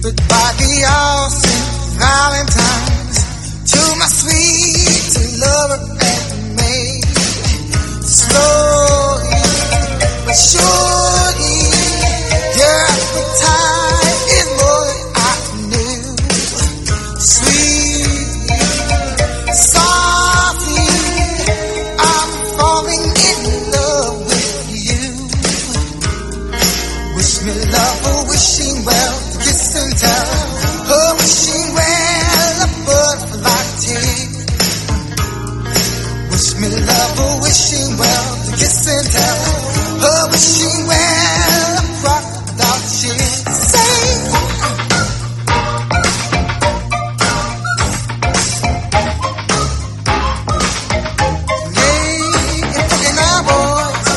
Goodbye, the awesome Valentine's to my sweet lover and me. Slowly but surely, your appetite is more than I knew. Sweet, softly, I'm falling in love with you. Wish me love, oh, wishing well, kiss and tell. Oh, wishing well, a butterfly tea. Wish me love, oh, wishing well, kiss and tell. Oh, wishing well, a crocodile tear. Say, yeah, okay now, boys.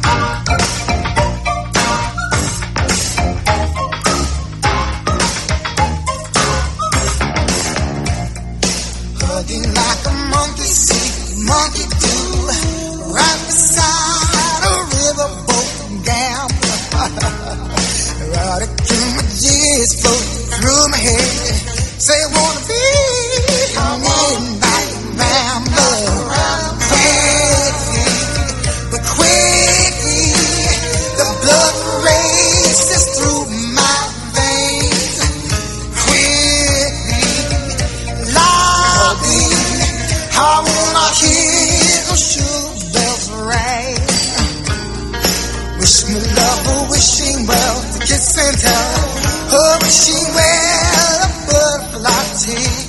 Hugging like a monkey see, monkey do, right beside a riverboat gamble. Erotic images float through my head. Say, wanna be a midnight rambler. Quickly, but quickly, the blood races through my veins. Quickly, loudly, I wanna hear the sugar bells ring. Wish me love, oh, wishing well, to kiss and tell. Oh, wishing well, a butterfly tea.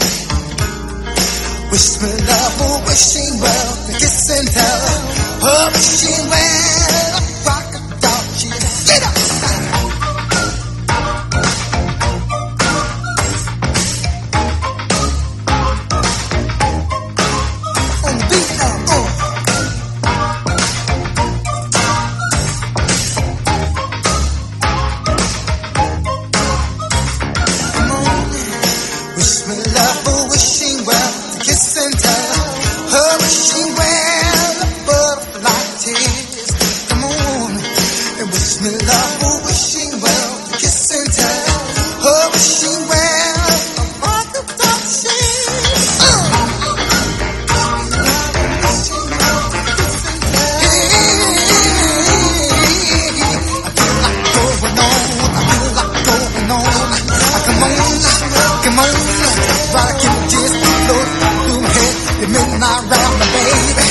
Wish me love, oh, wishing well, to kiss and tell. Oh, wishing well, a crocodile cheer. Get up! On the beat now, oh. Wish me love, oh, wishing well, to kiss and tell. Oh, wishing well, a butterfly tears. Come on, and wish me love, oh, wishing well, to kiss and tell. Oh, wishing well, a crocodile tears. Come on, rock it just float through my head. The midnight round, baby.